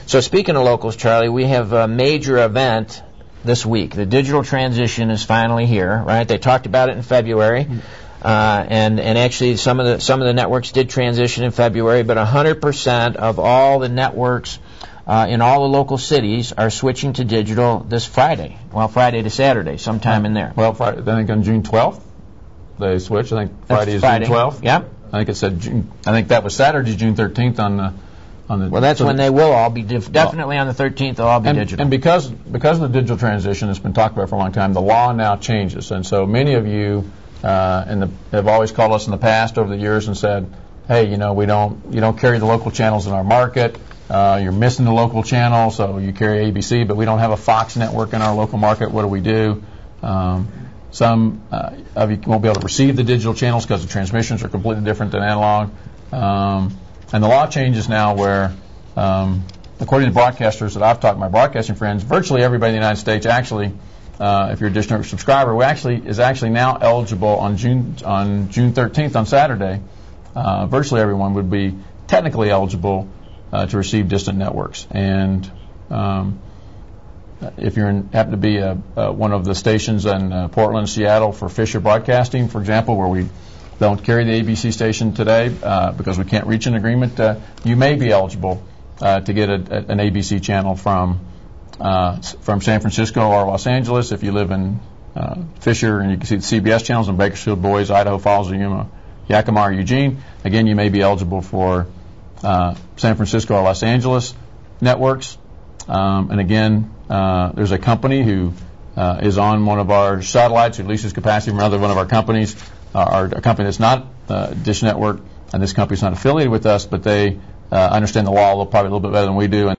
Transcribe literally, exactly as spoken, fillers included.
So speaking of locals, Charlie, we have a major event this week. The digital transition is finally here, right? They talked about it in February, uh, and and actually some of the some of the networks did transition in February, but one hundred percent of all the networks uh, in all the local cities are switching to digital this Friday. Well, Friday to Saturday, sometime in there. Well, Friday, I think on June twelfth they switched. I think Friday is Friday. June twelfth. Yep. I think it said June. I think that was Saturday, June thirteenth on the. Well, that's when they will all be, dif- definitely on the thirteenth, they'll all be and, digital. And because because of the digital transition that's been talked about for a long time, the law now changes. And so many of you uh, in the, have always called us in the past over the years and said, hey, you know, we don't you don't carry the local channels in our market. Uh, you're missing the local channel, so you carry A B C, but we don't have a Fox network in our local market. What do we do? Um, some uh, of you won't be able to receive the digital channels because the transmissions are completely different than analog. Um, And the law changes now where, um, according to broadcasters that I've talked to, my broadcasting friends, virtually everybody in the United States actually, uh, if you're a Dish Network subscriber, we actually is actually now eligible on June on June thirteenth on Saturday. Uh, virtually everyone would be technically eligible uh, to receive distant networks. And um, if you happen to be a, uh, one of the stations in uh, Portland, Seattle for Fisher Broadcasting, for example, where we don't carry the A B C station today uh, because we can't reach an agreement, uh, you may be eligible uh, to get a, a, an A B C channel from uh, from San Francisco or Los Angeles. If you live in uh, Fisher, and you can see the C B S channels in Bakersfield, Boise, Idaho Falls, Yuma, Yakima, or Eugene, again, you may be eligible for uh, San Francisco or Los Angeles networks. Um, and again, uh, there's a company who uh, is on one of our satellites who leases capacity from another one of our companies. Uh, our, a company that's not uh, Dish Network, and this company's not affiliated with us, but they uh, understand the law a little, probably a little bit better than we do. And